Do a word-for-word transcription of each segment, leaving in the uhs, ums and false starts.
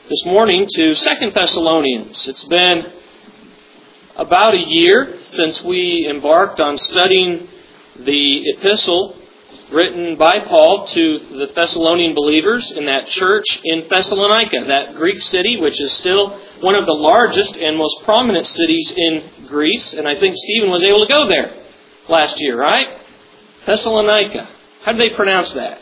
this morning to Second Thessalonians. It's been about a year since we embarked on studying the epistle written by Paul to the Thessalonian believers in that church in Thessalonica, that Greek city, which is still one of the largest and most prominent cities in Greece. And I think Stephen was able to go there last year, right? Thessalonica. How do they pronounce that?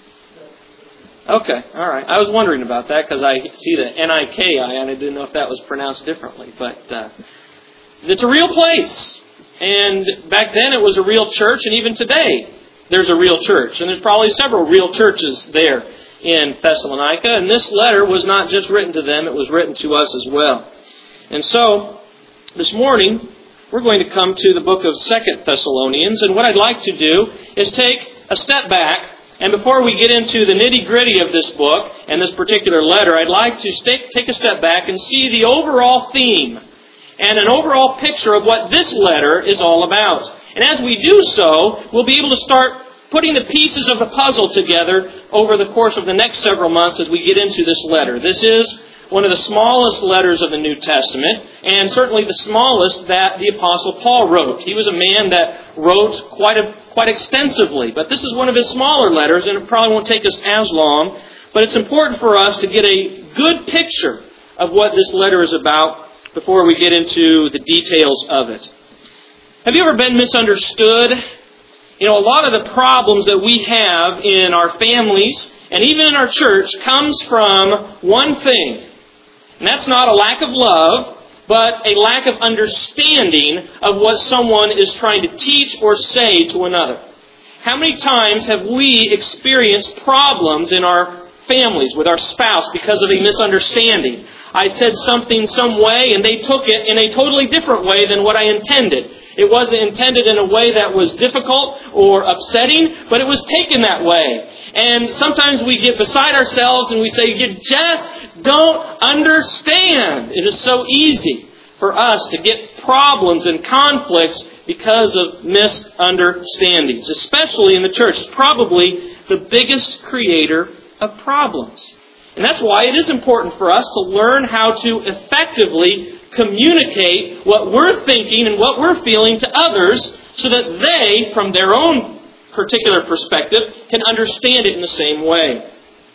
Okay, all right. I was wondering about that because I see the N I K I and I didn't know if that was pronounced differently. But uh, it's a real place. And back then it was a real church, and even today there's a real church. And there's probably several real churches there in Thessalonica. And this letter was not just written to them, it was written to us as well. And so, this morning, we're going to come to the book of Second Thessalonians. And what I'd like to do is take a step back. And before we get into the nitty-gritty of this book and this particular letter, I'd like to take a step back and see the overall theme and an overall picture of what this letter is all about. And as we do so, we'll be able to start putting the pieces of the puzzle together over the course of the next several months as we get into this letter. This is one of the smallest letters of the New Testament, and certainly the smallest that the Apostle Paul wrote. He was a man that wrote quite a, quite extensively, but this is one of his smaller letters, and it probably won't take us as long, but it's important for us to get a good picture of what this letter is about before we get into the details of it. Have you ever been misunderstood? You know, a lot of the problems that we have in our families and even in our church comes from one thing. And that's not a lack of love, but a lack of understanding of what someone is trying to teach or say to another. How many times have we experienced problems in our families with our spouse because of a misunderstanding? I said something some way and they took it in a totally different way than what I intended. It wasn't intended in a way that was difficult or upsetting, but it was taken that way. And sometimes we get beside ourselves and we say, you just don't understand. It is so easy for us to get problems and conflicts because of misunderstandings, especially in the church. It's probably the biggest creator of problems. And that's why it is important for us to learn how to effectively communicate what we're thinking and what we're feeling to others so that they, from their own particular perspective, can understand it in the same way.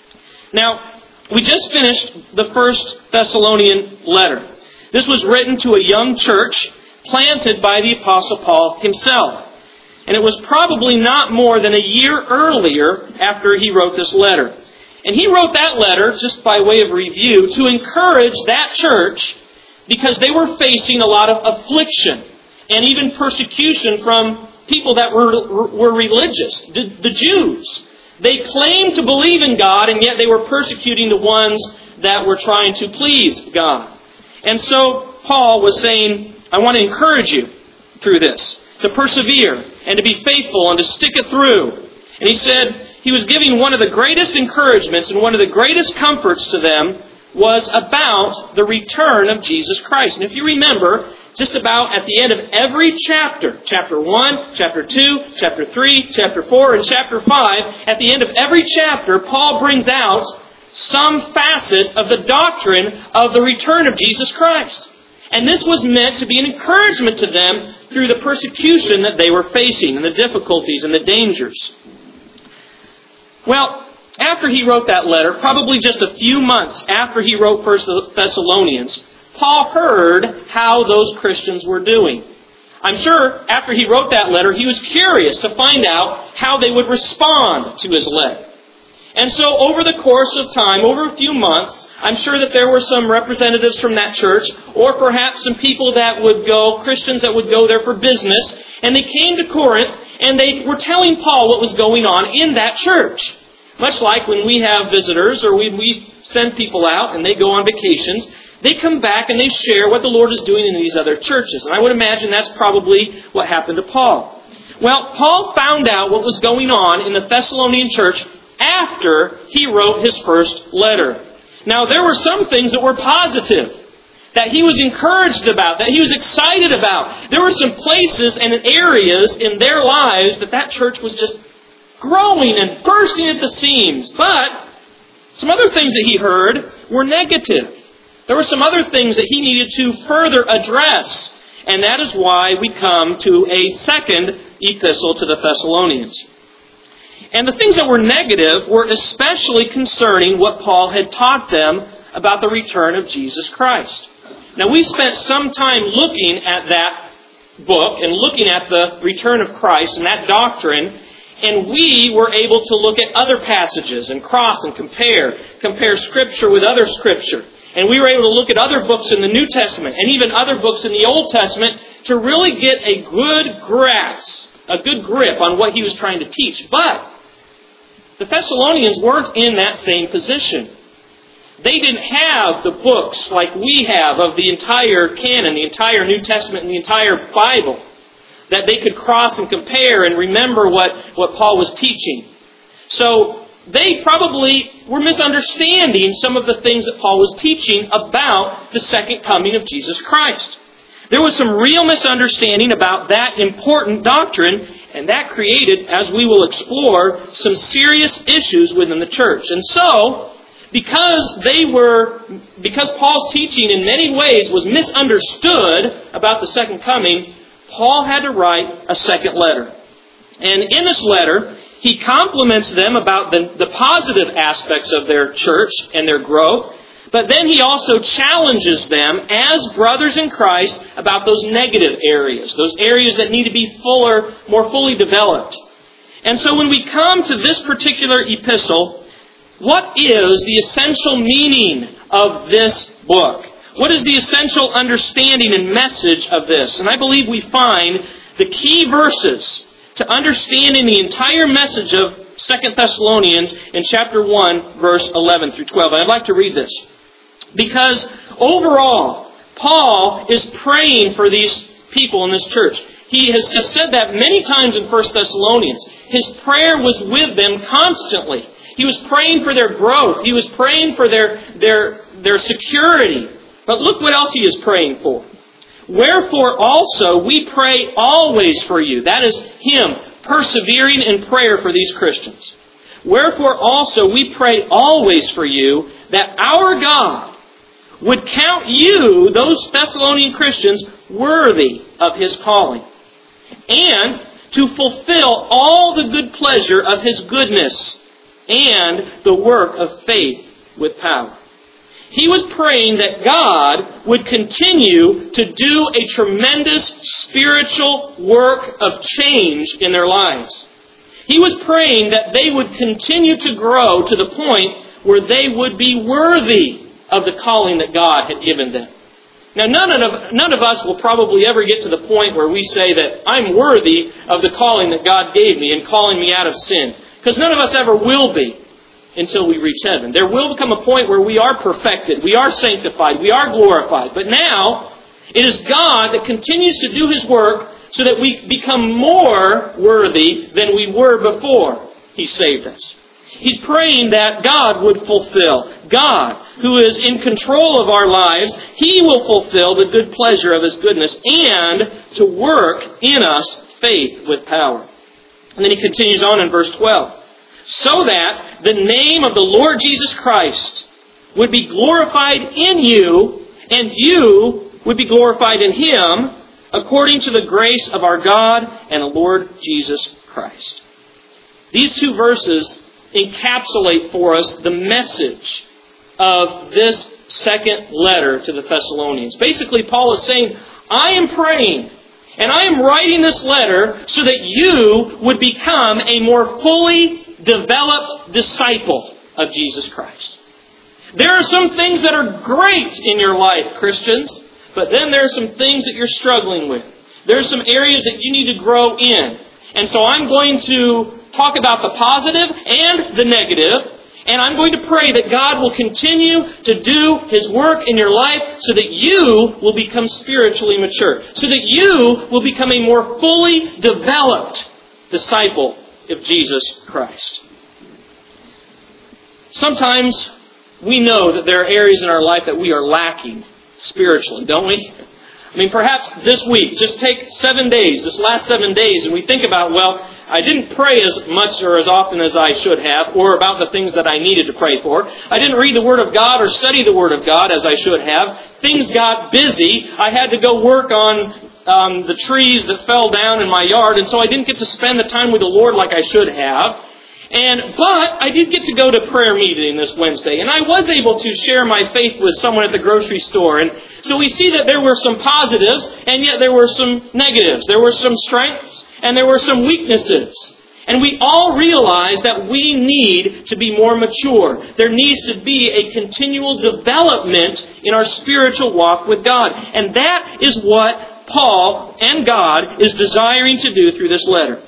Now, we just finished the first Thessalonian letter. This was written to a young church planted by the Apostle Paul himself. And it was probably not more than a year earlier after he wrote this letter. And he wrote that letter, just by way of review, to encourage that church because they were facing a lot of affliction and even persecution from people that were were religious, the, the Jews. They claimed to believe in God, and yet they were persecuting the ones that were trying to please God. And so Paul was saying, I want to encourage you through this, to persevere and to be faithful and to stick it through. And he said he was giving one of the greatest encouragements and one of the greatest comforts to them was about the return of Jesus Christ. And if you remember, just about at the end of every chapter, chapter one, chapter two, chapter three, chapter four, and chapter five, at the end of every chapter, Paul brings out some facet of the doctrine of the return of Jesus Christ. And this was meant to be an encouragement to them through the persecution that they were facing and the difficulties and the dangers. Well, after he wrote that letter, probably just a few months after he wrote First Thessalonians, Paul heard how those Christians were doing. I'm sure after he wrote that letter, he was curious to find out how they would respond to his letter. And so over the course of time, over a few months, I'm sure that there were some representatives from that church, or perhaps some people that would go, Christians that would go there for business, and they came to Corinth and they were telling Paul what was going on in that church. Much like when we have visitors or we, we send people out and they go on vacations, they come back and they share what the Lord is doing in these other churches. And I would imagine that's probably what happened to Paul. Well, Paul found out what was going on in the Thessalonian church after he wrote his first letter. Now, there were some things that were positive, that he was encouraged about, that he was excited about. There were some places and areas in their lives that that church was just growing and bursting at the seams. But Some other things that he heard were negative. There were some other things that he needed to further address. And that is why we come to a second epistle to the Thessalonians. And the things that were negative were especially concerning what Paul had taught them about the return of Jesus Christ. Now, we spent some time looking at that book and looking at the return of Christ and that doctrine, and we were able to look at other passages and cross and compare, compare Scripture with other Scripture. And we were able to look at other books in the New Testament and even other books in the Old Testament to really get a good grasp, a good grip on what he was trying to teach. But the Thessalonians weren't in that same position. They didn't have the books like we have of the entire canon, the entire New Testament, and the entire Bible, that they could cross and compare and remember what, what Paul was teaching. So they probably were misunderstanding some of the things that Paul was teaching about the second coming of Jesus Christ. There was some real misunderstanding about that important doctrine, and that created, as we will explore, some serious issues within the church. And so, because they were, because Paul's teaching in many ways was misunderstood about the second coming, Paul had to write a second letter. And in this letter, he compliments them about the, the positive aspects of their church and their growth, but then he also challenges them as brothers in Christ about those negative areas, those areas that need to be fuller, more fully developed. And so when we come to this particular epistle, what is the essential meaning of this book? What is the essential understanding and message of this? And I believe we find the key verses to understanding the entire message of Second Thessalonians in chapter one, verse eleven through twelve. And I'd like to read this. Because overall, Paul is praying for these people in this church. He has said that many times in First Thessalonians. His prayer was with them constantly. He was praying for their growth. He was praying for their, their, their security. But look what else he is praying for. Wherefore also we pray always for you. That is him persevering in prayer for these Christians. Wherefore also we pray always for you that our God would count you, those Thessalonian Christians, worthy of His calling, and to fulfill all the good pleasure of His goodness and the work of faith with power. He was praying that God would continue to do a tremendous spiritual work of change in their lives. He was praying that they would continue to grow to the point where they would be worthy of the calling that God had given them. Now, none of, none of us will probably ever get to the point where we say that I'm worthy of the calling that God gave me and calling me out of sin. Because none of us ever will be until we reach heaven. There will become a point where we are perfected, we are sanctified, we are glorified. But now, it is God that continues to do His work so that we become more worthy than we were before He saved us. He's praying that God would fulfill. God, who is in control of our lives, He will fulfill the good pleasure of His goodness and to work in us faith with power. And then he continues on in verse twelve. So that the name of the Lord Jesus Christ would be glorified in you, and you would be glorified in Him, according to the grace of our God and the Lord Jesus Christ. These two verses encapsulate for us the message of this second letter to the Thessalonians. Basically, Paul is saying, I am praying and I am writing this letter so that you would become a more fully developed disciple of Jesus Christ. There are some things that are great in your life, Christians, but then there are some things that you're struggling with. There are some areas that you need to grow in. And so I'm going to talk about the positive and the negative, and I'm going to pray that God will continue to do His work in your life so that you will become spiritually mature, so that you will become a more fully developed disciple of Jesus Christ. Sometimes we know that there are areas in our life that we are lacking spiritually, don't we? I mean, perhaps this week, just take seven days, this last seven days, and we think about, well, I didn't pray as much or as often as I should have, or about the things that I needed to pray for. I didn't read the Word of God or study the Word of God as I should have. Things got busy. I had to go work on um, the trees that fell down in my yard, and so I didn't get to spend the time with the Lord like I should have. And but I did get to go to prayer meeting this Wednesday, and I was able to share my faith with someone at the grocery store. And so we see that there were some positives, and yet there were some negatives. There were some strengths, and there were some weaknesses. And we all realize that we need to be more mature. There needs to be a continual development in our spiritual walk with God. And that is what Paul and God is desiring to do through this letter.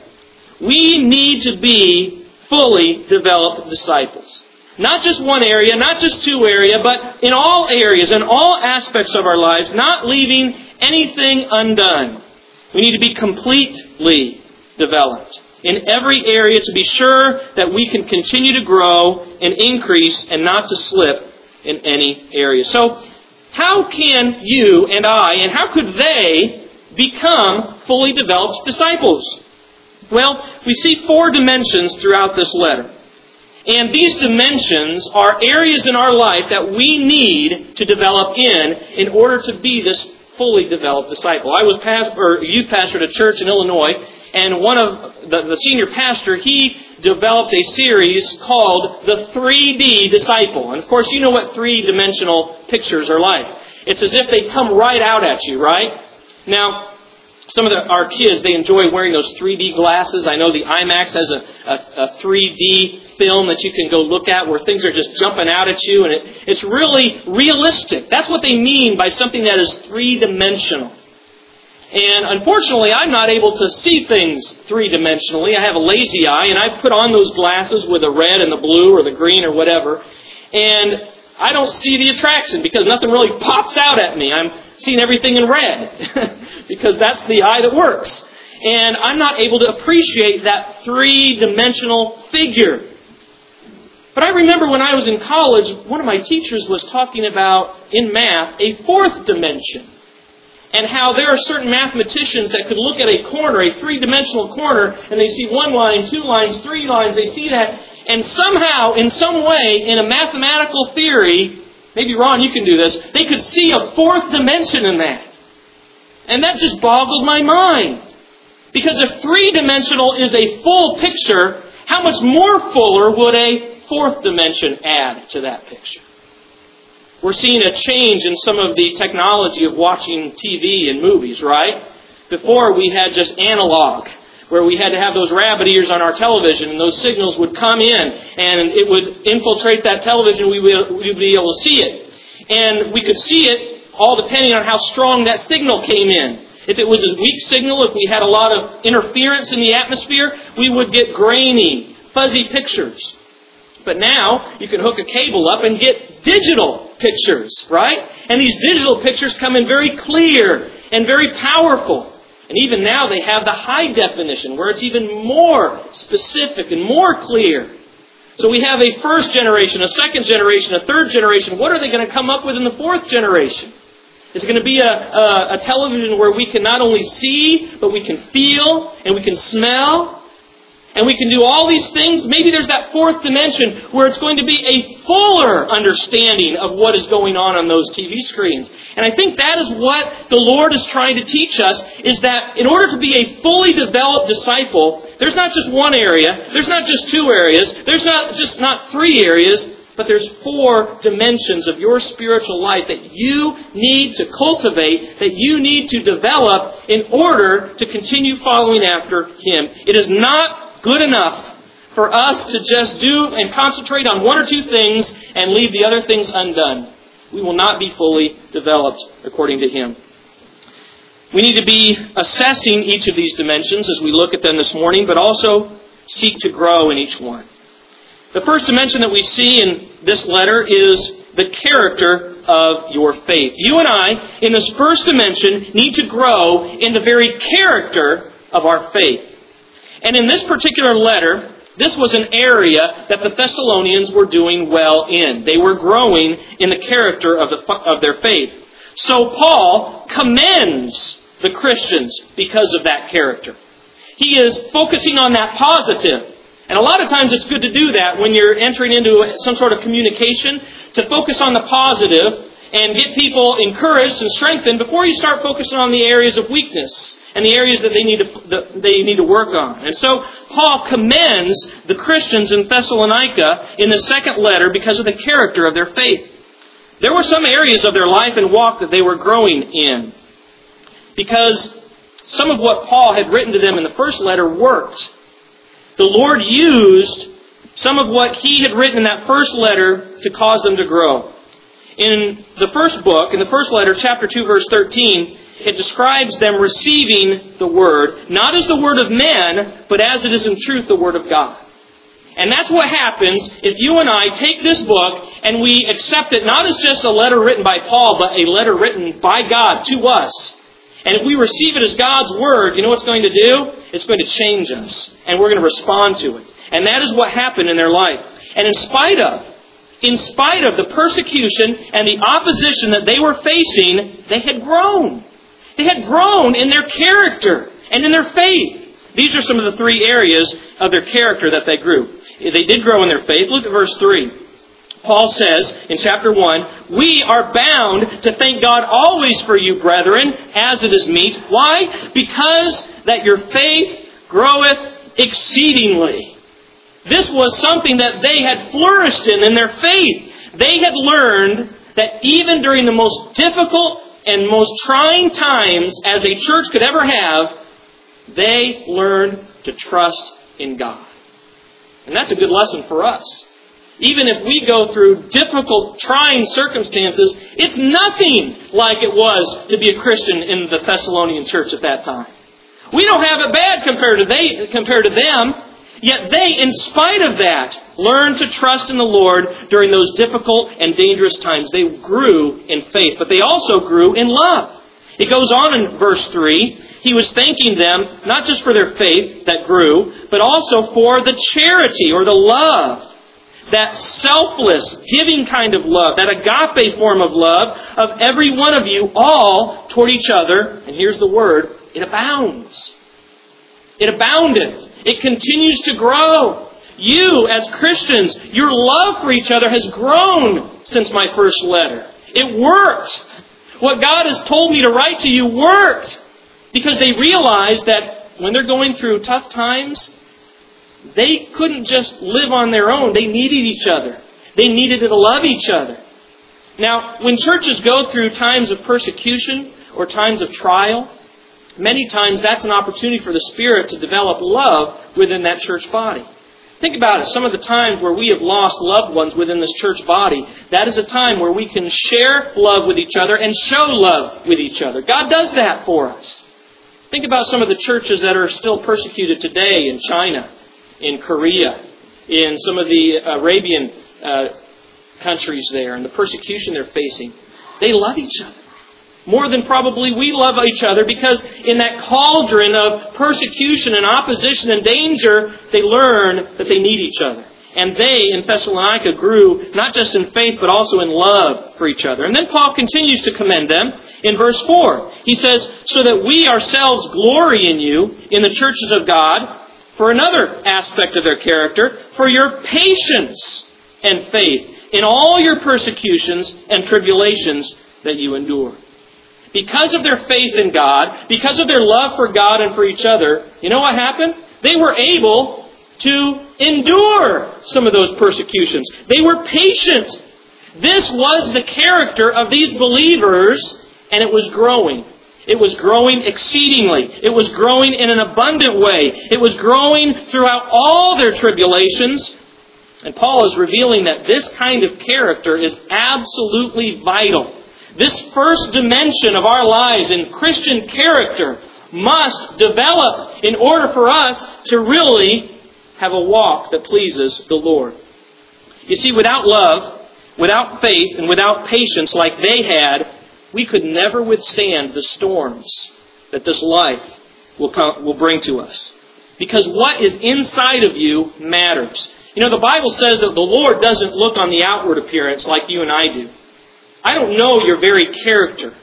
We need to be fully developed disciples. Not just one area, not just two areas, but in all areas, in all aspects of our lives, not leaving anything undone. We need to be completely developed in every area to be sure that we can continue to grow and increase and not to slip in any area. So, how can you and I, and how could they become fully developed disciples? Well, we see four dimensions throughout this letter. And these dimensions are areas in our life that we need to develop in in order to be this fully developed disciple. I was pastor, or youth pastor at a church in Illinois, and one of the, the senior pastor, he developed a series called the three D Disciple. And of course, you know what three-dimensional pictures are like. It's as if they come right out at you, right? Now, some of the, our kids, they enjoy wearing those three D glasses. I know the IMAX has a, a, a three D film that you can go look at where things are just jumping out at you. And it, it's really realistic. That's what they mean by something that is three-dimensional. And unfortunately, I'm not able to see things three-dimensionally. I have a lazy eye, and I put on those glasses with the red and the blue or the green or whatever. And I don't see the attraction because nothing really pops out at me. I'm seeing everything in red. Because that's the eye that works. And I'm not able to appreciate that three-dimensional figure. But I remember when I was in college, one of my teachers was talking about, in math, a fourth dimension. And how there are certain mathematicians that could look at a corner, a three-dimensional corner, and they see one line, two lines, three lines, they see that. And somehow, in some way, in a mathematical theory, maybe Ron, you can do this, they could see a fourth dimension in that. And that just boggled my mind. Because if three-dimensional is a full picture, how much more fuller would a fourth dimension add to that picture? We're seeing a change in some of the technology of watching T V and movies, right? Before we had just analog, where we had to have those rabbit ears on our television, and those signals would come in, and it would infiltrate that television, we would be able to see it. And we could see it all depending on how strong that signal came in. If it was a weak signal, if we had a lot of interference in the atmosphere, we would get grainy, fuzzy pictures. But now, you can hook a cable up and get digital pictures, right? And these digital pictures come in very clear and very powerful. And even now, they have the high definition, where it's even more specific and more clear. So we have a first generation, a second generation, a third generation. What are they going to come up with in the fourth generation? Is it going to be a, a, a television where we can not only see, but we can feel, and we can smell, and we can do all these things? Maybe there's that fourth dimension where it's going to be a fuller understanding of what is going on on those T V screens. And I think that is what the Lord is trying to teach us, is that in order to be a fully developed disciple, there's not just one area, there's not just two areas, there's not just not three areas, but there's four dimensions of your spiritual life that you need to cultivate, that you need to develop in order to continue following after Him. It is not good enough for us to just do and concentrate on one or two things and leave the other things undone. We will not be fully developed according to Him. We need to be assessing each of these dimensions as we look at them this morning, but also seek to grow in each one. The first dimension that we see in this letter is the character of your faith. You and I, in this first dimension, need to grow in the very character of our faith. And in this particular letter, this was an area that the Thessalonians were doing well in. They were growing in the character of, the, of their faith. So Paul commends the Christians because of that character. He is focusing on that positive. And a lot of times it's good to do that when you're entering into some sort of communication, to focus on the positive and get people encouraged and strengthened before you start focusing on the areas of weakness and the areas that they need to that they need to work on. And so Paul commends the Christians in Thessalonica in the second letter because of the character of their faith. There were some areas of their life and walk that they were growing in, because some of what Paul had written to them in the first letter worked. The Lord used some of what he had written in that first letter to cause them to grow. In the first book, in the first letter, chapter two, verse thirteen, it describes them receiving the Word, not as the Word of men, but as it is in truth the Word of God. And that's what happens if you and I take this book and we accept it not as just a letter written by Paul, but a letter written by God to us. And if we receive it as God's Word, you know what it's going to do? It's going to change us. And we're going to respond to it. And that is what happened in their life. And in spite of, in spite of the persecution and the opposition that they were facing, they had grown. They had grown in their character and in their faith. These are some of the three areas of their character that they grew. They did grow in their faith. Look at verse three. Paul says in chapter one, "We are bound to thank God always for you, brethren, as it is meet." Why? Because that your faith groweth exceedingly. This was something that they had flourished in, in their faith. They had learned that even during the most difficult and most trying times as a church could ever have, they learned to trust in God. And that's a good lesson for us. Even if we go through difficult, trying circumstances, it's nothing like it was to be a Christian in the Thessalonian church at that time. We don't have it bad compared to they compared to them. Yet they, in spite of that, learned to trust in the Lord during those difficult and dangerous times. They grew in faith, but they also grew in love. It goes on in verse three. He was thanking them not just for their faith that grew, but also for the charity or the love. That selfless, giving kind of love, that agape form of love of every one of you, all toward each other. And here's the word, it abounds. It aboundeth. It continues to grow. You, as Christians, your love for each other has grown since my first letter. It worked. What God has told me to write to you worked. Because they realized that when they're going through tough times, they couldn't just live on their own. They needed each other. They needed to love each other. Now, when churches go through times of persecution or times of trial, many times that's an opportunity for the Spirit to develop love within that church body. Think about it. Some of the times where we have lost loved ones within this church body, that is a time where we can share love with each other and show love with each other. God does that for us. Think about some of the churches that are still persecuted today in China, in Korea, in some of the Arabian uh, countries there, and the persecution they're facing. They love each other. More than probably we love each other, because in that cauldron of persecution and opposition and danger, they learn that they need each other. And they, in Thessalonica, grew not just in faith, but also in love for each other. And then Paul continues to commend them in verse four. He says, "So that we ourselves glory in you, in the churches of God," for another aspect of their character, "for your patience and faith in all your persecutions and tribulations that you endure." Because of their faith in God, because of their love for God and for each other, you know what happened? They were able to endure some of those persecutions. They were patient. This was the character of these believers, and it was growing. It was growing exceedingly. It was growing in an abundant way. It was growing throughout all their tribulations. And Paul is revealing that this kind of character is absolutely vital. This first dimension of our lives in Christian character must develop in order for us to really have a walk that pleases the Lord. You see, without love, without faith, and without patience like they had, we could never withstand the storms that this life will come, will bring to us. Because what is inside of you matters. You know, the Bible says that the Lord doesn't look on the outward appearance like you and I do. I don't know your very character.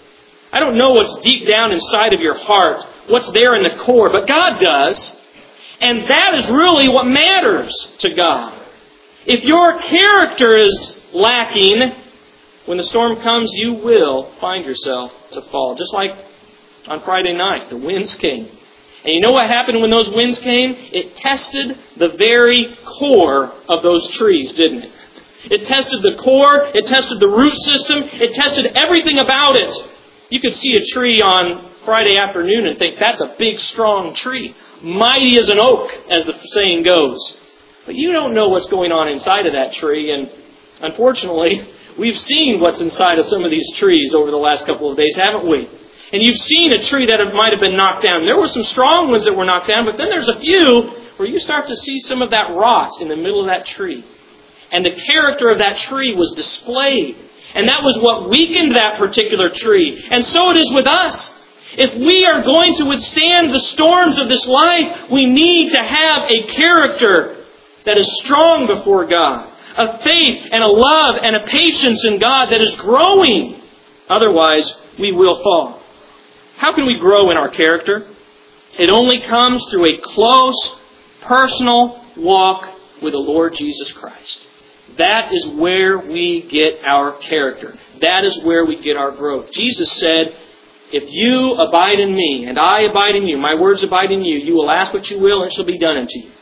I don't know what's deep down inside of your heart, what's there in the core, but God does. And that is really what matters to God. If your character is lacking, when the storm comes, you will find yourself to fall. Just like on Friday night, the winds came. And you know what happened when those winds came? It tested the very core of those trees, didn't it? It tested the core, it tested the root system, it tested everything about it. You could see a tree on Friday afternoon and think, that's a big, strong tree. Mighty as an oak, as the saying goes. But you don't know what's going on inside of that tree. And unfortunately, we've seen what's inside of some of these trees over the last couple of days, haven't we? And you've seen a tree that might have been knocked down. There were some strong ones that were knocked down, but then there's a few where you start to see some of that rot in the middle of that tree. And the character of that tree was displayed. And that was what weakened that particular tree. And so it is with us. If we are going to withstand the storms of this life, we need to have a character that is strong before God. A faith and a love and a patience in God that is growing. Otherwise, we will fall. How can we grow in our character? It only comes through a close, personal walk with the Lord Jesus Christ. That is where we get our character. That is where we get our growth. Jesus said, if you abide in me, and I abide in you, my words abide in you, you will ask what you will, and it shall be done unto you.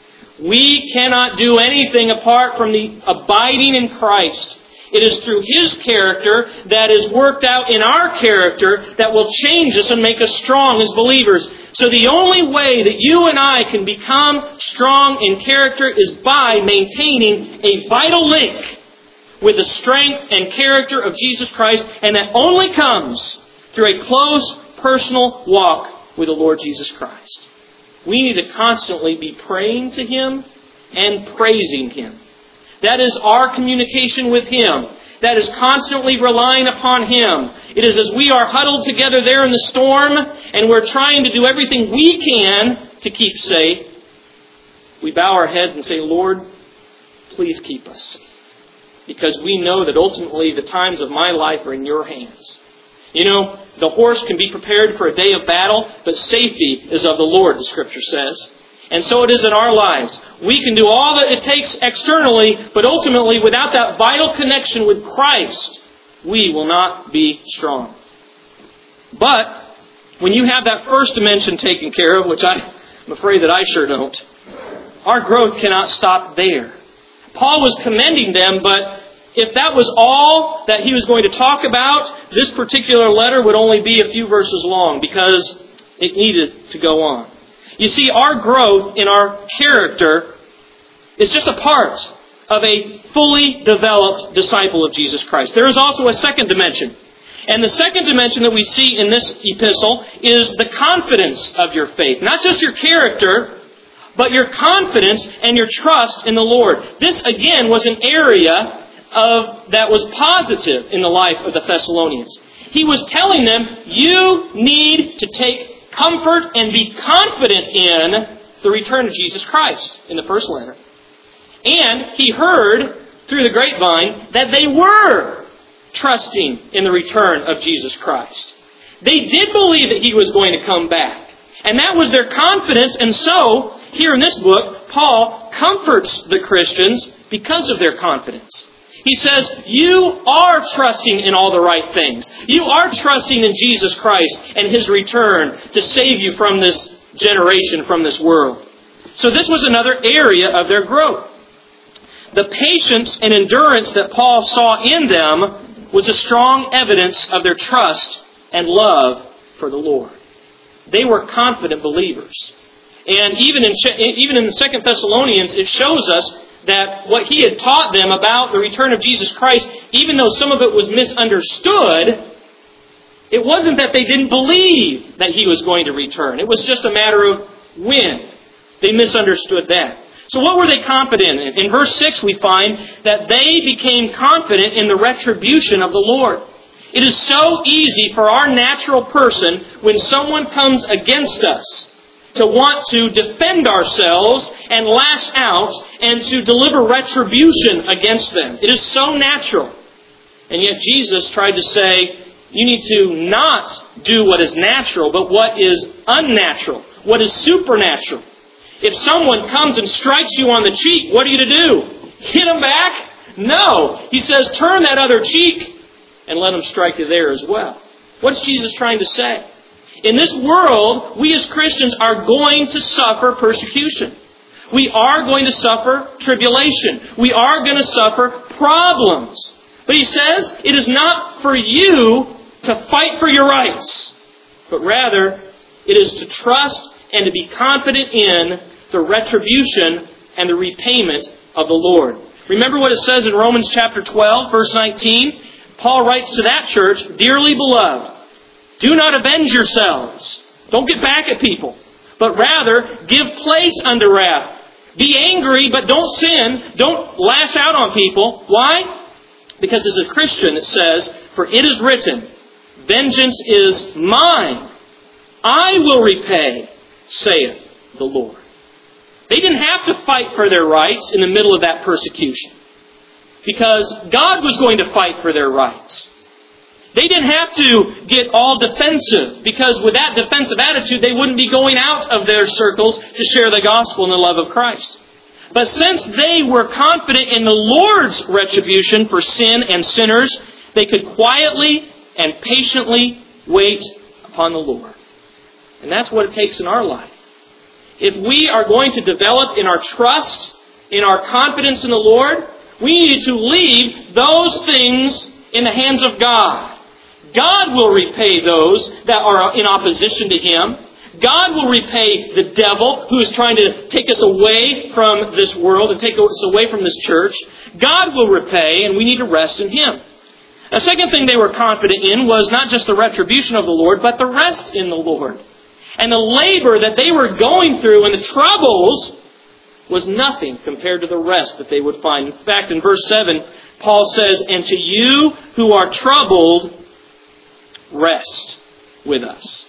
We cannot do anything apart from the abiding in Christ. It is through His character that is worked out in our character that will change us and make us strong as believers. So the only way that you and I can become strong in character is by maintaining a vital link with the strength and character of Jesus Christ, and that only comes through a close, personal walk with the Lord Jesus Christ. We need to constantly be praying to Him and praising Him. That is our communication with Him. That is constantly relying upon Him. It is as we are huddled together there in the storm and we're trying to do everything we can to keep safe, we bow our heads and say, Lord, please keep us safe. Because we know that ultimately the times of my life are in your hands. You know, the horse can be prepared for a day of battle, but safety is of the Lord, the Scripture says. And so it is in our lives. We can do all that it takes externally, but ultimately, without that vital connection with Christ, we will not be strong. But when you have that first dimension taken care of, which I'm afraid that I sure don't, our growth cannot stop there. Paul was commending them, but if that was all that he was going to talk about, this particular letter would only be a few verses long because it needed to go on. You see, our growth in our character is just a part of a fully developed disciple of Jesus Christ. There is also a second dimension. And the second dimension that we see in this epistle is the confidence of your faith. Not just your character, but your confidence and your trust in the Lord. This, again, was an area of that was positive in the life of the Thessalonians. He was telling them, you need to take comfort and be confident in the return of Jesus Christ in the first letter. And he heard through the grapevine that they were trusting in the return of Jesus Christ. They did believe that He was going to come back. And that was their confidence. And so, here in this book, Paul comforts the Christians because of their confidence. He says, you are trusting in all the right things. You are trusting in Jesus Christ and His return to save you from this generation, from this world. So this was another area of their growth. The patience and endurance that Paul saw in them was a strong evidence of their trust and love for the Lord. They were confident believers. And even in, even in the Second Thessalonians, it shows us that what he had taught them about the return of Jesus Christ, even though some of it was misunderstood, it wasn't that they didn't believe that He was going to return. It was just a matter of when. They misunderstood that. So what were they confident in? In verse six we find that they became confident in the retribution of the Lord. It is so easy for our natural person, when someone comes against us, to want to defend ourselves and lash out and to deliver retribution against them. It is so natural. And yet Jesus tried to say, You need to not do what is natural, but what is unnatural, what is supernatural. If someone comes and strikes you on the cheek, what are you to do? Hit them back? No. He says, turn that other cheek and let them strike you there as well. What's Jesus trying to say? In this world, we as Christians are going to suffer persecution. We are going to suffer tribulation. We are going to suffer problems. But he says, it is not for you to fight for your rights, but rather it is to trust and to be confident in the retribution and the repayment of the Lord. Remember what it says in Romans chapter twelve, verse nineteen? Paul writes to that church, "Dearly beloved, do not avenge yourselves." Don't get back at people, but rather give place unto wrath. Be angry, but don't sin. Don't lash out on people. Why? Because as a Christian it says, "For it is written, vengeance is mine. I will repay, saith the Lord." They didn't have to fight for their rights in the middle of that persecution, because God was going to fight for their rights. They didn't have to get all defensive, because with that defensive attitude, they wouldn't be going out of their circles to share the gospel and the love of Christ. But since they were confident in the Lord's retribution for sin and sinners, they could quietly and patiently wait upon the Lord. And that's what it takes in our life. If we are going to develop in our trust, in our confidence in the Lord, we need to leave those things in the hands of God. God will repay those that are in opposition to Him. God will repay the devil who is trying to take us away from this world and take us away from this church. God will repay, and we need to rest in Him. A second thing they were confident in was not just the retribution of the Lord, but the rest in the Lord. And the labor that they were going through and the troubles was nothing compared to the rest that they would find. In fact, in verse seven, Paul says, "And to you who are troubled, rest with us."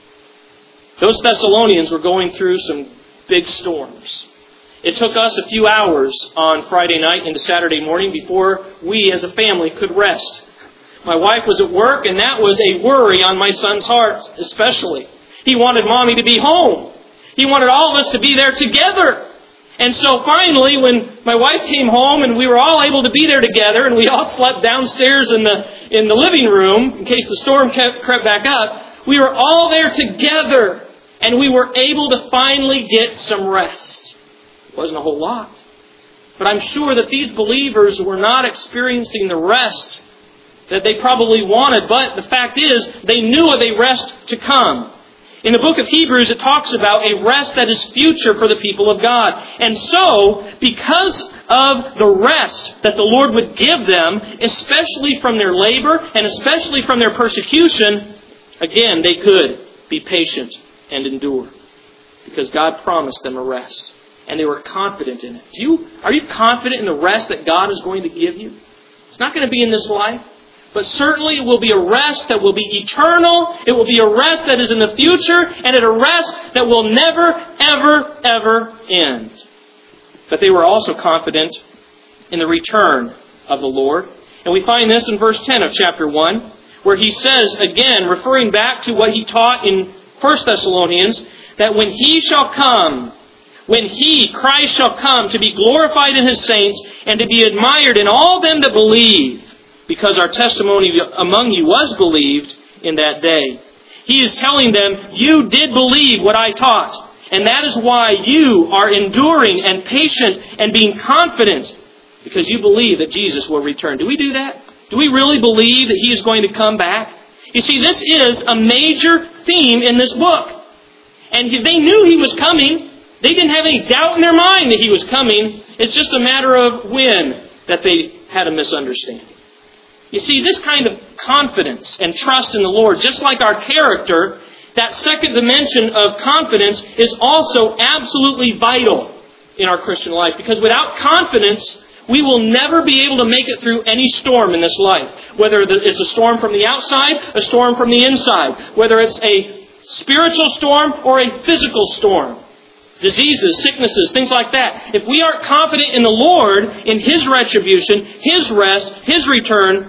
Those Thessalonians were going through some big storms. It took us a few hours on Friday night into Saturday morning before we as a family could rest. My wife was at work, and that was a worry on my son's heart, especially. He wanted Mommy to be home. He wanted all of us to be there together. And so finally, when my wife came home and we were all able to be there together, and we all slept downstairs in the in the living room in case the storm kept, crept back up, we were all there together, and we were able to finally get some rest. It wasn't a whole lot. But I'm sure that these believers were not experiencing the rest that they probably wanted, but the fact is, they knew of a rest to come. In the book of Hebrews, it talks about a rest that is future for the people of God. And so, because of the rest that the Lord would give them, especially from their labor and especially from their persecution, again, they could be patient and endure. Because God promised them a rest. And they were confident in it. Do you, are you confident in the rest that God is going to give you? It's not going to be in this life. But certainly it will be a rest that will be eternal. It will be a rest that is in the future. And a rest that will never, ever, ever end. But they were also confident in the return of the Lord. And we find this in verse ten of chapter one, where he says, again, referring back to what he taught in First Thessalonians, that when He shall come, when He, Christ, shall come to be glorified in His saints and to be admired in all them that believe, because our testimony among you was believed in that day. He is telling them, you did believe what I taught. And that is why you are enduring and patient and being confident, because you believe that Jesus will return. Do we do that? Do we really believe that He is going to come back? You see, this is a major theme in this book. And they knew He was coming. They didn't have any doubt in their mind that He was coming. It's just a matter of when that they had a misunderstanding. You see, this kind of confidence and trust in the Lord, just like our character, that second dimension of confidence is also absolutely vital in our Christian life. Because without confidence, we will never be able to make it through any storm in this life. Whether it's a storm from the outside, a storm from the inside. Whether it's a spiritual storm or a physical storm. Diseases, sicknesses, things like that. If we aren't confident in the Lord, in His retribution, His rest, His return,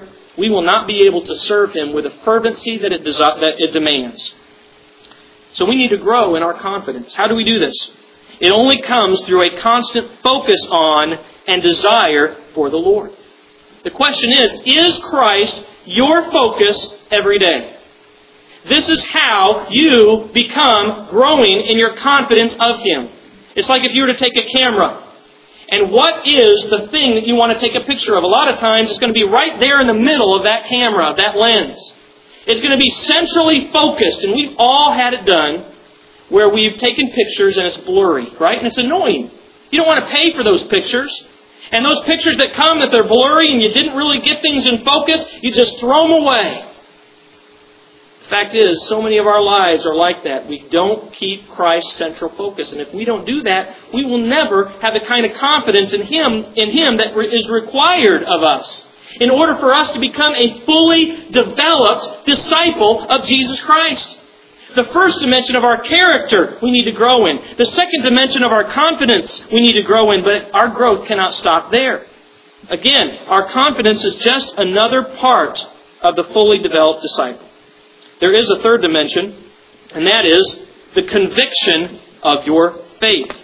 we will not be able to serve Him with a fervency that it, desi- that it demands. So we need to grow in our confidence. How do we do this? It only comes through a constant focus on and desire for the Lord. The question is, is Christ your focus every day? This is how you become growing in your confidence of Him. It's like if you were to take a camera. And what is the thing that you want to take a picture of? A lot of times it's going to be right there in the middle of that camera, of that lens. It's going to be centrally focused. And we've all had it done where we've taken pictures and it's blurry, right? And it's annoying. You don't want to pay for those pictures. And those pictures that come that they're blurry and you didn't really get things in focus, you just throw them away. The fact is, so many of our lives are like that. We don't keep Christ's central focus. And if we don't do that, we will never have the kind of confidence in Him, in Him that is required of us in order for us to become a fully developed disciple of Jesus Christ. The first dimension of our character we need to grow in. The second dimension of our confidence we need to grow in. But our growth cannot stop there. Again, our confidence is just another part of the fully developed disciple. There is a third dimension, and that is the conviction of your faith.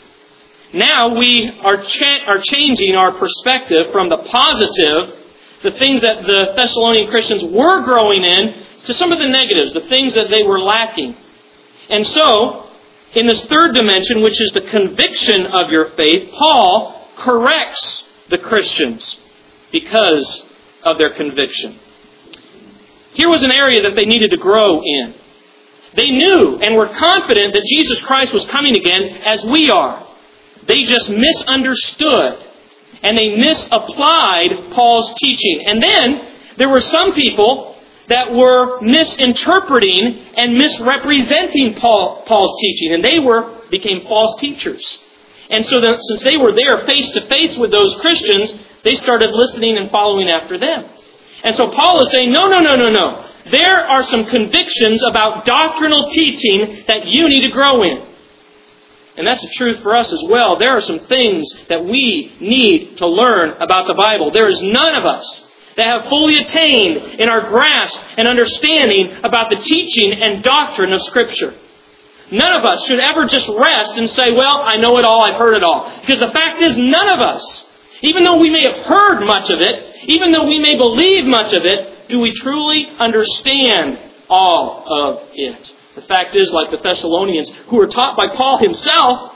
Now we are cha- are changing our perspective from the positive, the things that the Thessalonian Christians were growing in, to some of the negatives, the things that they were lacking. And so, in this third dimension, which is the conviction of your faith, Paul corrects the Christians because of their conviction. Here was an area that they needed to grow in. They knew and were confident that Jesus Christ was coming again, as we are. They just misunderstood and they misapplied Paul's teaching. And then there were some people that were misinterpreting and misrepresenting Paul, Paul's teaching. And they were became false teachers. And so that, since they were there face to face with those Christians, they started listening and following after them. And so Paul is saying, no, no, no, no, no. There are some convictions about doctrinal teaching that you need to grow in. And that's the truth for us as well. There are some things that we need to learn about the Bible. There is none of us that have fully attained in our grasp and understanding about the teaching and doctrine of Scripture. None of us should ever just rest and say, well, I know it all, I've heard it all. Because the fact is, none of us, even though we may have heard much of it, even though we may believe much of it, do we truly understand all of it? The fact is, like the Thessalonians, who were taught by Paul himself,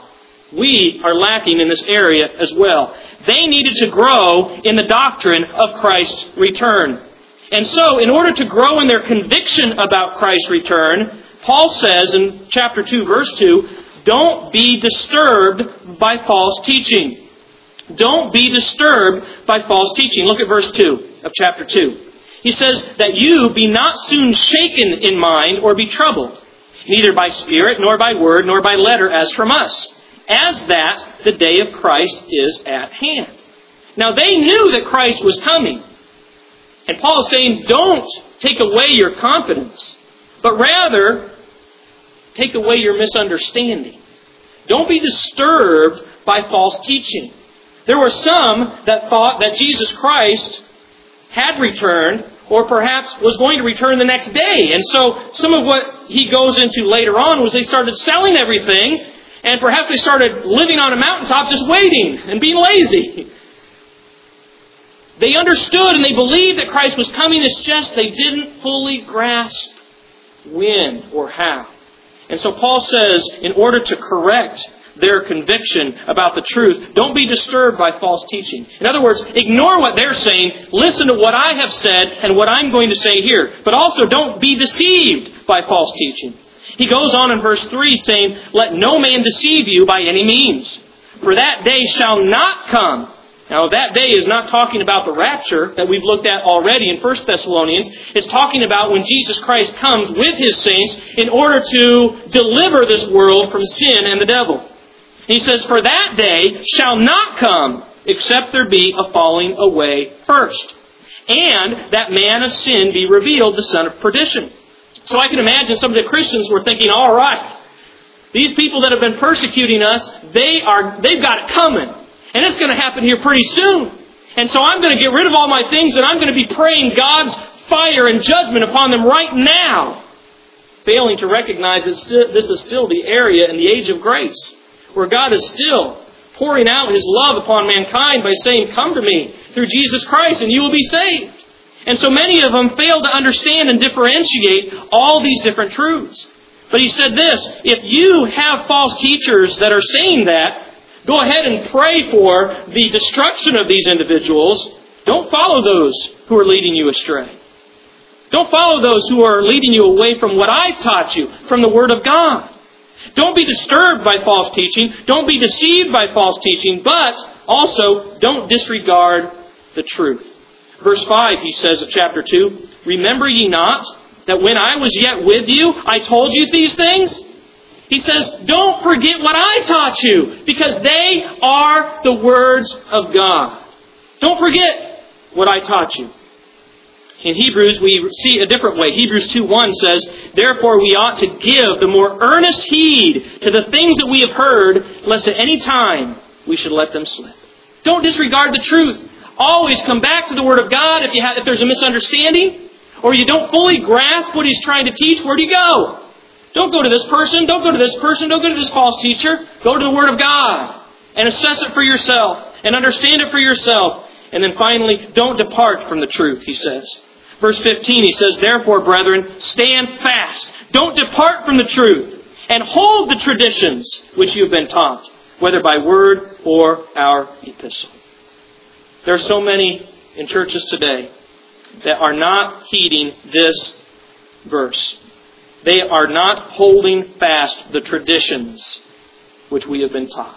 we are lacking in this area as well. They needed to grow in the doctrine of Christ's return. And so, in order to grow in their conviction about Christ's return, Paul says in chapter two, verse two, don't be disturbed by false teaching. Don't be disturbed by false teaching. Look at verse two of chapter two. He says that you be not soon shaken in mind or be troubled, neither by spirit, nor by word, nor by letter as from us, as that the day of Christ is at hand. Now they knew that Christ was coming. And Paul is saying, don't take away your confidence, but rather take away your misunderstanding. Don't be disturbed by false teaching. There were some that thought that Jesus Christ had returned, or perhaps was going to return the next day. And so some of what he goes into later on was they started selling everything, and perhaps they started living on a mountaintop just waiting and being lazy. They understood and they believed that Christ was coming. It's just they didn't fully grasp when or how. And so Paul says, in order to correct their conviction about the truth, don't be disturbed by false teaching. In other words, ignore what they're saying, listen to what I have said and what I'm going to say here. But also don't be deceived by false teaching. He goes on in verse three saying, let no man deceive you by any means, for that day shall not come. Now that day is not talking about the rapture that we've looked at already in First Thessalonians. It's talking about when Jesus Christ comes with His saints in order to deliver this world from sin and the devil. He says, for that day shall not come except there be a falling away first, and that man of sin be revealed, the son of perdition. So I can imagine some of the Christians were thinking, all right, these people that have been persecuting us, they are, they've got it coming. And it's going to happen here pretty soon. And so I'm going to get rid of all my things and I'm going to be praying God's fire and judgment upon them right now, failing to recognize that this is still the area in the age of grace, where God is still pouring out His love upon mankind by saying, come to me through Jesus Christ and you will be saved. And so many of them fail to understand and differentiate all these different truths. But he said this, if you have false teachers that are saying that, go ahead and pray for the destruction of these individuals. Don't follow those who are leading you astray. Don't follow those who are leading you away from what I've taught you, from the Word of God. Don't be disturbed by false teaching. Don't be deceived by false teaching. But also, don't disregard the truth. Verse five, he says of chapter two, remember ye not that when I was yet with you, I told you these things? He says, don't forget what I taught you, because they are the words of God. Don't forget what I taught you. In Hebrews, we see a different way. Hebrews two one says, therefore we ought to give the more earnest heed to the things that we have heard, lest at any time we should let them slip. Don't disregard the truth. Always come back to the Word of God if you have, if there's a misunderstanding, or you don't fully grasp what He's trying to teach. Where do you go? Don't go to this person. Don't go to this person. Don't go to this false teacher. Go to the Word of God and assess it for yourself and understand it for yourself. And then finally, don't depart from the truth, he says. Verse fifteen, he says, therefore, brethren, stand fast. Don't depart from the truth and hold the traditions which you have been taught, whether by word or our epistle. There are so many in churches today that are not heeding this verse. They are not holding fast the traditions which we have been taught.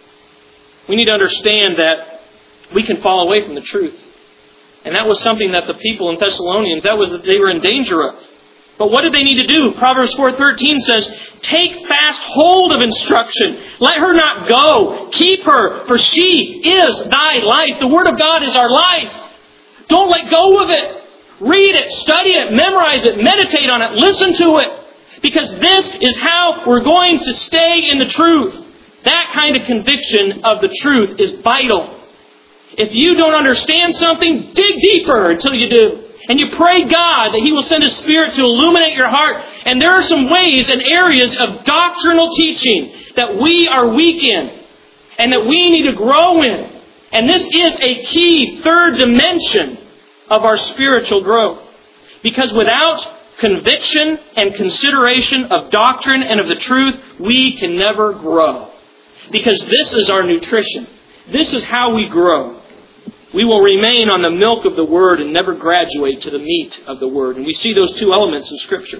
We need to understand that we can fall away from the truth. And that was something that the people in Thessalonians, that was that they were in danger of. But what did they need to do? Proverbs four thirteen says, take fast hold of instruction. Let her not go. Keep her, for she is thy life. The Word of God is our life. Don't let go of it. Read it, study it, memorize it, meditate on it, listen to it. Because this is how we're going to stay in the truth. That kind of conviction of the truth is vital. If you don't understand something, dig deeper until you do. And you pray God that He will send His Spirit to illuminate your heart. And there are some ways and areas of doctrinal teaching that we are weak in and that we need to grow in. And this is a key third dimension of our spiritual growth. Because without conviction and consideration of doctrine and of the truth, we can never grow. Because this is our nutrition. This is how we grow. We will remain on the milk of the Word and never graduate to the meat of the Word. And we see those two elements in Scripture.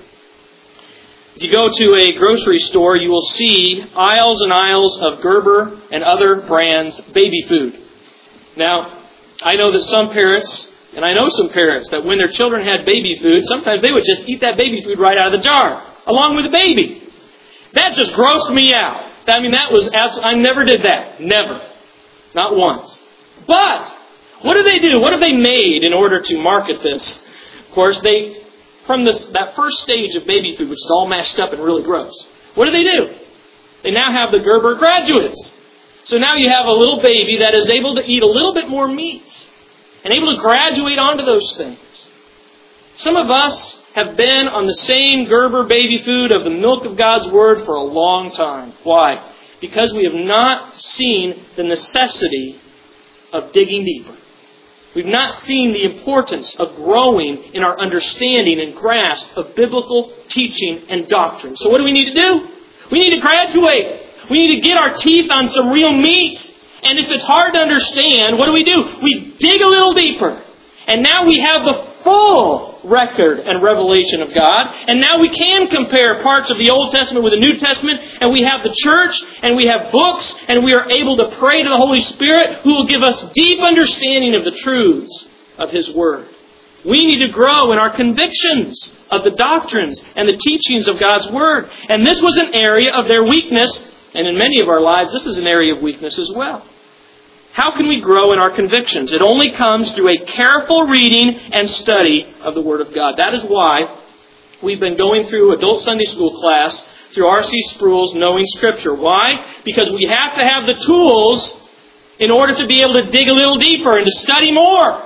If you go to a grocery store, you will see aisles and aisles of Gerber and other brands' baby food. Now, I know that some parents, and I know some parents, that when their children had baby food, sometimes they would just eat that baby food right out of the jar, along with the baby. That just grossed me out. I mean, that was absolutely, I never did that. Never. Not once. But what do they do? What have they made in order to market this? Of course, they, from this, that first stage of baby food, which is all mashed up and really gross, what do they do? They now have the Gerber graduates. So now you have a little baby that is able to eat a little bit more meat and able to graduate onto those things. Some of us have been on the same Gerber baby food of the milk of God's Word for a long time. Why? Because we have not seen the necessity of digging deeper. We've not seen the importance of growing in our understanding and grasp of biblical teaching and doctrine. So what do we need to do? We need to graduate. We need to get our teeth on some real meat. And if it's hard to understand, what do we do? We dig a little deeper. And now we have the full record and revelation of God. And now we can compare parts of the Old Testament with the New Testament. And we have the church. And we have books. And we are able to pray to the Holy Spirit, who will give us deep understanding of the truths of His Word. We need to grow in our convictions of the doctrines and the teachings of God's Word. And this was an area of their weakness. And in many of our lives, this is an area of weakness as well. How can we grow in our convictions? It only comes through a careful reading and study of the Word of God. That is why we've been going through adult Sunday school class through R C Sproul's Knowing Scripture. Why? Because we have to have the tools in order to be able to dig a little deeper and to study more.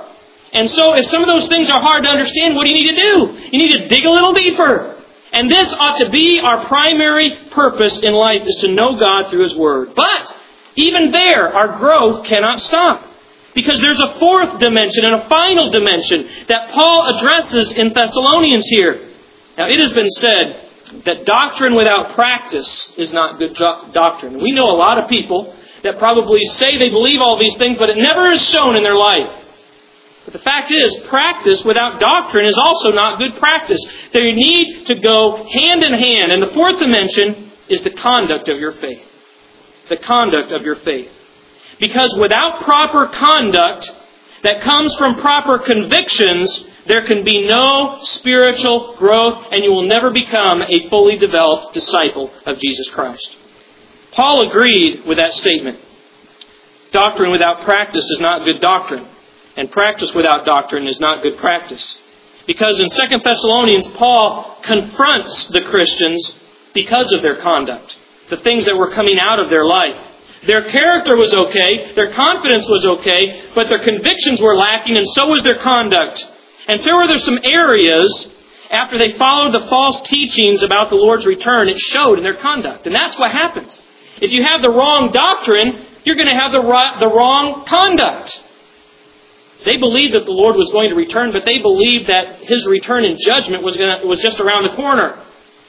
And so if some of those things are hard to understand, what do you need to do? You need to dig a little deeper. And this ought to be our primary purpose in life, is to know God through His Word. But even there, our growth cannot stop. Because there's a fourth dimension and a final dimension that Paul addresses in Thessalonians here. Now, it has been said that doctrine without practice is not good do- doctrine. We know a lot of people that probably say they believe all these things, but it never is shown in their life. But the fact is, practice without doctrine is also not good practice. They need to go hand in hand. And the fourth dimension is the conduct of your faith. The conduct of your faith. Because without proper conduct that comes from proper convictions, there can be no spiritual growth, and you will never become a fully developed disciple of Jesus Christ. Paul agreed with that statement. Doctrine without practice is not good doctrine, and practice without doctrine is not good practice. Because in Second Thessalonians, Paul confronts the Christians because of their conduct, the things that were coming out of their life. Their character was okay, their confidence was okay, but their convictions were lacking, and so was their conduct. And so were there some areas, after they followed the false teachings about the Lord's return, it showed in their conduct. And that's what happens. If you have the wrong doctrine, you're going to have the right, the wrong conduct. They believed that the Lord was going to return, but they believed that His return in judgment was, going to, was just around the corner.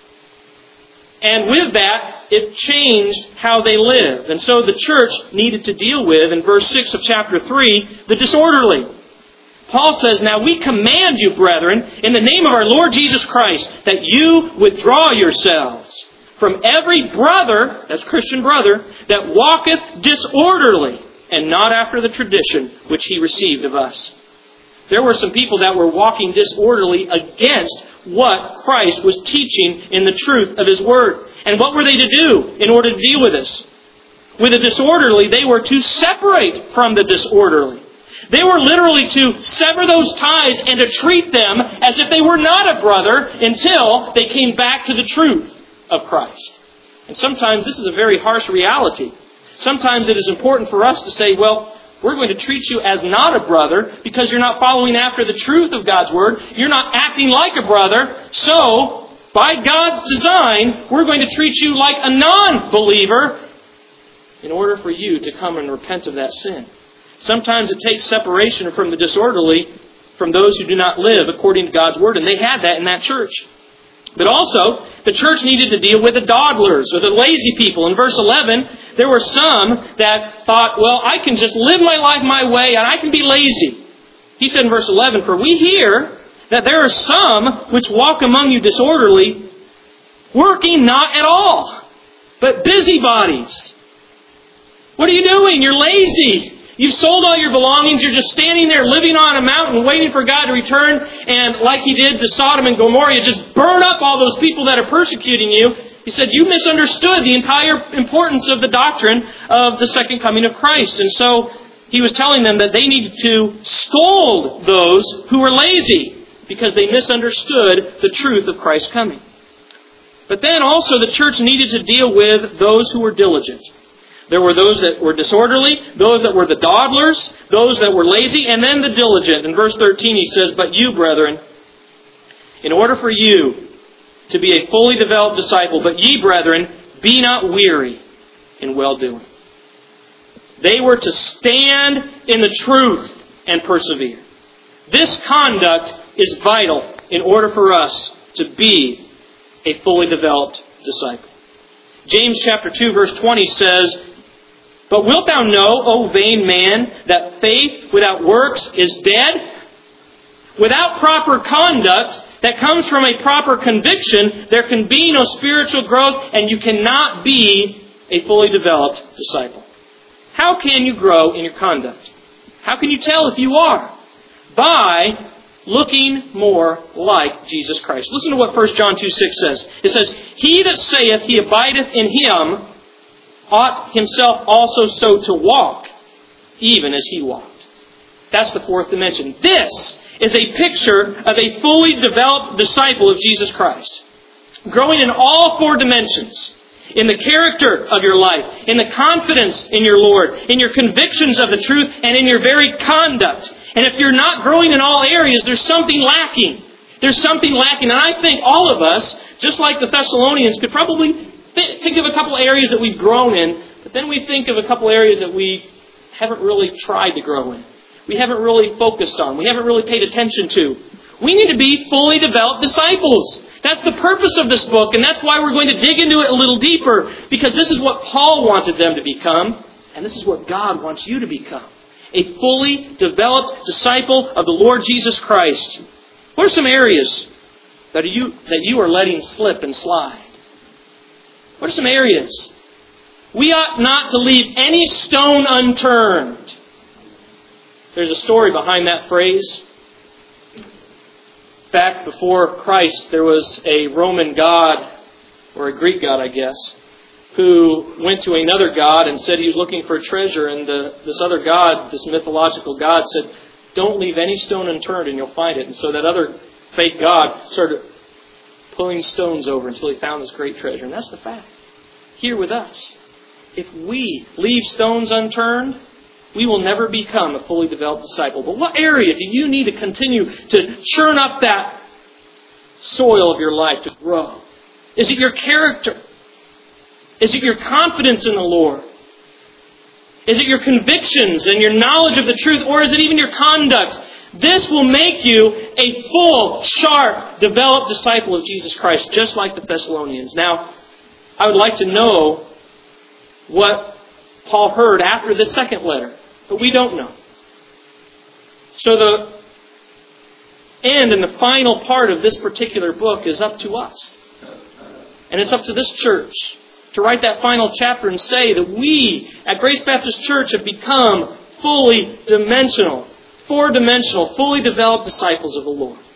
And with that, it changed how they lived. And so the church needed to deal with, in verse six of chapter three, the disorderly. Paul says, "Now we command you, brethren, in the name of our Lord Jesus Christ, that you withdraw yourselves from every brother," that's Christian brother, "that walketh disorderly, and not after the tradition which he received of us." There were some people that were walking disorderly against what Christ was teaching in the truth of His Word. And what were they to do in order to deal with this? With the disorderly, they were to separate from the disorderly. They were literally to sever those ties and to treat them as if they were not a brother until they came back to the truth of Christ. And sometimes this is a very harsh reality. Sometimes it is important for us to say, well, we're going to treat you as not a brother because you're not following after the truth of God's Word. You're not acting like a brother. So, by God's design, we're going to treat you like a non-believer in order for you to come and repent of that sin. Sometimes it takes separation from the disorderly from those who do not live according to God's Word. And they had that in that church. But also, the church needed to deal with the dawdlers, or the lazy people. In verse eleven, there were some that thought, well, I can just live my life my way and I can be lazy. He said in verse eleven, "For we hear that there are some which walk among you disorderly, working not at all, but busybodies." What are you doing? You're lazy. You've sold all your belongings. You're just standing there living on a mountain waiting for God to return. And like He did to Sodom and Gomorrah, you just burn up all those people that are persecuting you. He said, you misunderstood the entire importance of the doctrine of the second coming of Christ. And so He was telling them that they needed to scold those who were lazy because they misunderstood the truth of Christ's coming. But then also the church needed to deal with those who were diligent. There were those that were disorderly, those that were the dawdlers, those that were lazy, and then the diligent. In verse thirteen he says, "But you, brethren, in order for you to be a fully developed disciple, but ye, brethren, be not weary in well-doing." They were to stand in the truth and persevere. This conduct is vital in order for us to be a fully developed disciple. James chapter two verse twenty says, "But wilt thou know, O vain man, that faith without works is dead?" Without proper conduct that comes from a proper conviction, there can be no spiritual growth, and you cannot be a fully developed disciple. How can you grow in your conduct? How can you tell if you are? By looking more like Jesus Christ. Listen to what First John two six says. It says, "He that saith he abideth in Him ought himself also so to walk, even as He walked." That's the fourth dimension. This is a picture of a fully developed disciple of Jesus Christ. Growing in all four dimensions. In the character of your life, in the confidence in your Lord, in your convictions of the truth, and in your very conduct. And if you're not growing in all areas, there's something lacking. There's something lacking. And I think all of us, just like the Thessalonians, could probably th- think of a couple areas that we've grown in, but then we think of a couple areas that we haven't really tried to grow in. We haven't really focused on. We haven't really paid attention to. We need to be fully developed disciples. That's the purpose of this book, and that's why we're going to dig into it a little deeper, because this is what Paul wanted them to become, and this is what God wants you to become. A fully developed disciple of the Lord Jesus Christ. What are some areas that you that you are letting slip and slide? What are some areas? We ought not to leave any stone unturned. There's a story behind that phrase. Back before Christ, there was a Roman god, or a Greek god, I guess, who went to another god and said he was looking for a treasure. And the, this other god, this mythological god, said, "Don't leave any stone unturned and you'll find it." And so that other fake god started pulling stones over until he found this great treasure. And that's the fact. Here with us. If we leave stones unturned, we will never become a fully developed disciple. But what area do you need to continue to churn up that soil of your life to grow? Is it your character? Is it your confidence in the Lord? Is it your convictions and your knowledge of the truth? Or is it even your conduct? This will make you a full, sharp, developed disciple of Jesus Christ, just like the Thessalonians. Now, I would like to know what Paul heard after this second letter, but we don't know. So the end and the final part of this particular book is up to us. And it's up to this church to write that final chapter and say that we at Grace Baptist Church have become fully dimensional, four-dimensional, fully developed disciples of the Lord.